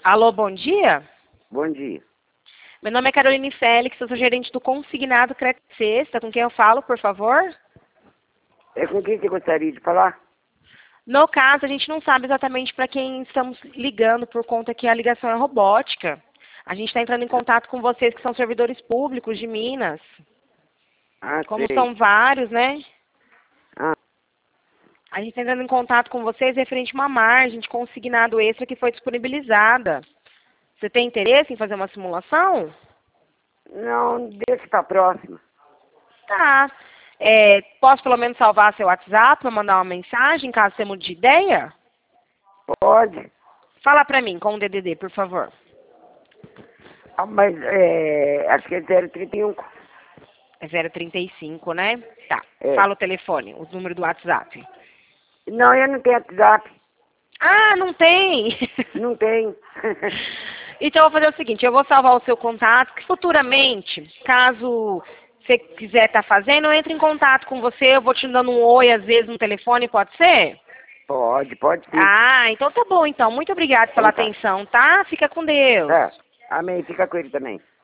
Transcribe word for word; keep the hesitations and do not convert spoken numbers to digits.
Alô, bom dia. Bom dia. Meu nome é Caroline Félix, eu sou gerente do Consignado Crédito Sexta. Com quem eu falo, por favor? É com quem você gostaria de falar? No caso, a gente não sabe exatamente para quem estamos ligando, por conta que a ligação é robótica. A gente está entrando em contato com vocês que são servidores públicos de Minas. Ah, Como sei. são vários, né? Ah, A gente está entrando em contato com vocês referente a uma margem de consignado extra que foi disponibilizada. Você tem interesse em fazer uma simulação? não, deixa pra próxima. Tá. É, posso pelo menos salvar seu WhatsApp para mandar uma mensagem, caso você mude de ideia? Pode. Fala pra mim com o D D D, por favor. Ah, mas é, acho que é zero trinta e um. É zero trinta e cinco, né? Tá. É. Fala o telefone, o número do WhatsApp. Não, eu não tenho WhatsApp. Ah, não tem? Não tenho. Então eu vou fazer o seguinte, eu vou salvar o seu contato, que futuramente, caso você quiser estar fazendo, eu entro em contato com você, eu vou te dando um oi, às vezes, no telefone, pode ser? Pode, pode sim. Ah, então tá bom, então. Muito obrigada pela Então tá. atenção, tá? Fica com Deus. Tá. Amém. Fica com ele também.